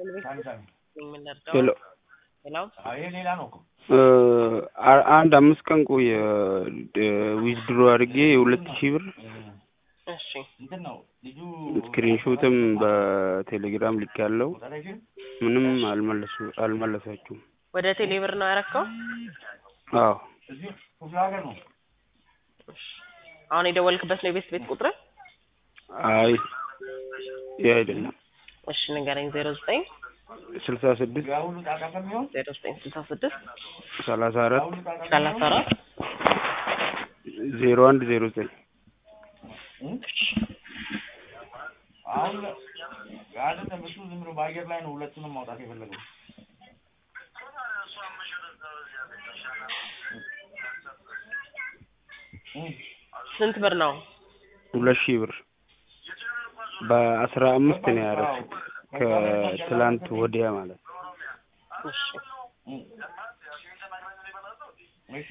ሄሎ አንድ 5 ቀን ቆየ ዊዝድሮ አድርጌ 2000 ብር እሺ ስክሪንሾትም በቴሌግራም ልኬያለሁ ምንም አልመለሳችሁም ወደ ቴሌብር ነው ያረከው አዎ አሁን የደወልክበት ነው የቤት ቁጥር አይ አይደለም እሺ ንገረኝ 09 66 0966 34 0109 አሁን ያለ ተመሱ ዝም ብሎ ባየር ላይ ነው ሁለቱንም ማውጣት የፈለገው ስንት ብር ነው 2000 ብር በ15 ነው ያረኩት ከትላንት ወዲያ ማለት እሺ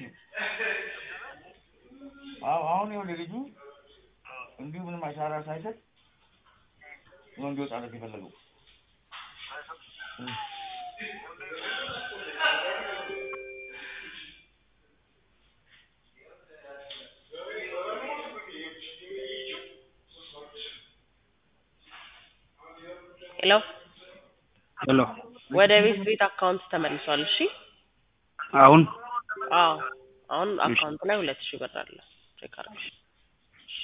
አሁን ይኸው ልጁ እንዲሁ ምንም አሻራ ሳይሰጥ ነው እንዲወጣለት የፈለገው ሄሎ ወደ ቤት አካውንት ተመልሷል እሺ አሁን አሁን አካውንት ላይ 2000 ብር አለ ቼክ አድርግ